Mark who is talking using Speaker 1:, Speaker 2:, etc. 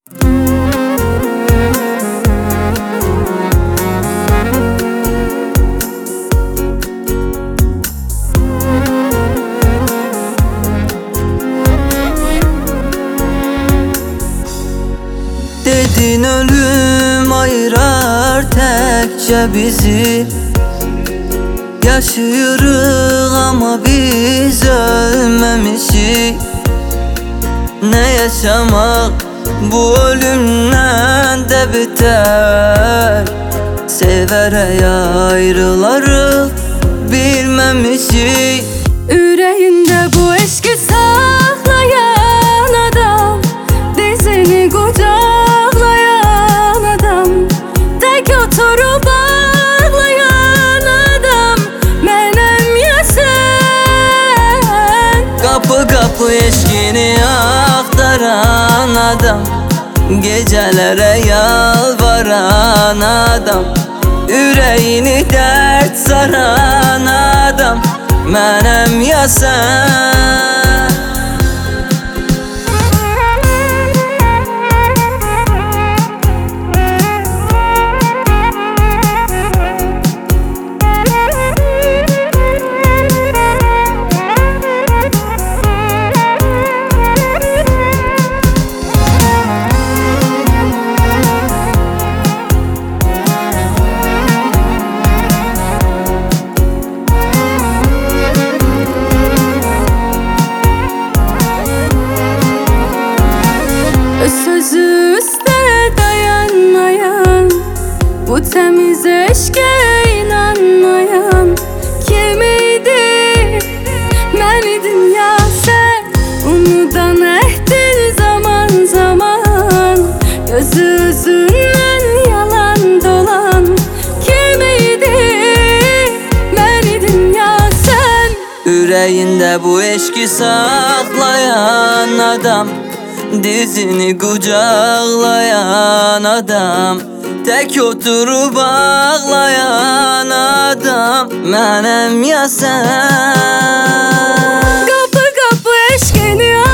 Speaker 1: Dedin ölüm ayırar tekçe bizi, yaşıyoruz ama biz ölmemişik. Ne yaşamak bu ölümden de biter, severek ayrılarız bilmemişik.
Speaker 2: Yüreğinde bu eşki saklayan adam, dizini kucaklayan adam, tek oturup ağlayan adam benim ya sen.
Speaker 1: Kapı kapı eşkini aktaran adam, gecelere yalvaran adam, yüreğini dert saran adam benim ya sen.
Speaker 2: Sözü üstte dayanmayan, bu temiz eşke inanmayan kimiydi? Ben idim ya sen, unudan ehdin zaman zaman, gözü yüzünden yalan dolan kimiydi? Ben idim ya sen.
Speaker 1: Yüreğinde bu eşki saklayan adam, dizini kucaklayan adam, tek oturup ağlayan adam benim ya sen.
Speaker 2: Kapı kapı eşkini